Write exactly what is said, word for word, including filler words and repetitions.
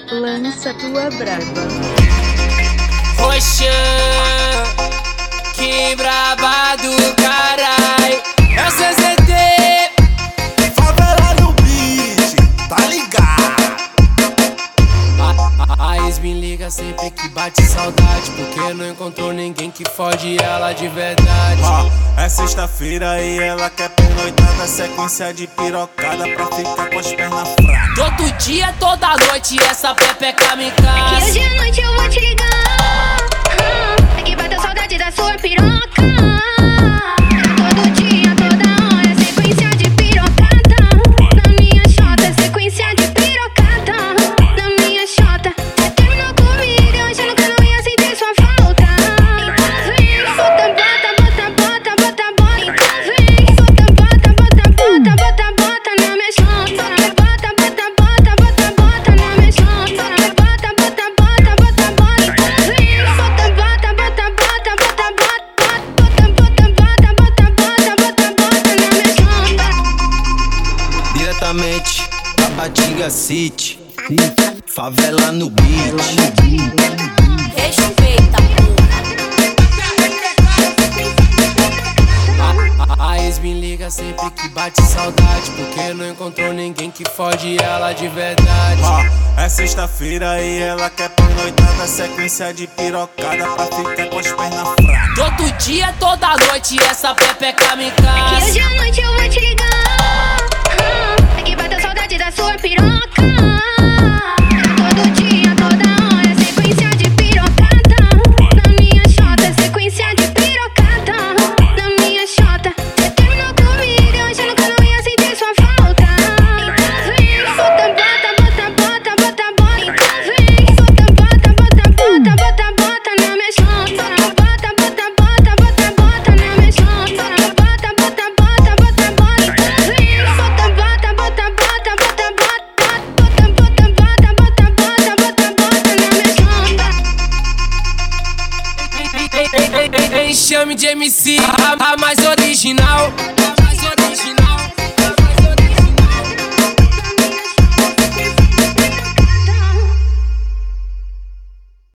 Lança tua braba. Roxão, que braba do carai. É C Z T, favela no beat, tá ligado? A, a, a ex me liga sempre que bate saudade, porque não encontrou ninguém que fode ela de verdade. Ó, é sexta-feira e ela quer pernoitada, sequência de pirocada pra ficar com as pernas fracas. Todo dia, toda noite, essa pepeca me É que cansa. hoje à noite eu vou te ligar. É que bateu saudade da sua piroca. Todo dia, toda hora, sequência de pirocada. Na minha xota, sequência de pirocada. Na minha xota, você terminou comigo, achando que eu não ia sentir sua falta. Então vem, bota, bota, bota, bota, bota, bota. Então vem, bota, bota, bota, bota, bota, bota na minha xota. Bota, bota, bota, bota, bota na minha xota. Bota, bota, bota, bota, bota. Então vem, bota, bota, bota, bota, bota, bota, bota, bota, bota, bota, bota, bota, bota na minha xota. Diretamente da Batinga City, favela no beat. Respeita, a, a, a ex me liga sempre que bate saudade, porque não encontrou ninguém que fode ela de verdade. Ó, é sexta-feira e ela quer pernoitada, sequência de pirocada pra ficar com as pernas fracas. Todo dia, toda noite, essa pepeca me É que cansa. hoje à noite eu vou te ligar. É que bateu saudade da sua piroca. Todo dia, toda hora, sequência de pirocada. Na minha xota, sequência de pirocada. Na minha xota, você terminou comigo, achando que eu não ia sentir sua falta. Então vem, bota, bota, bota, bota, bota, bota. Então vem, bota, bota, bota, bota, bota, bota na minha xota. Bota, bota, bota, bota, bota na minha xota. Bota, bota, bota, bota, bota. Então vem, bota, bota, bota, bota, bota, bota, bota, bota, bota, bota, bota, bota, bota, bota na minha xota. Chame de M C, a, a mais original, a mais original.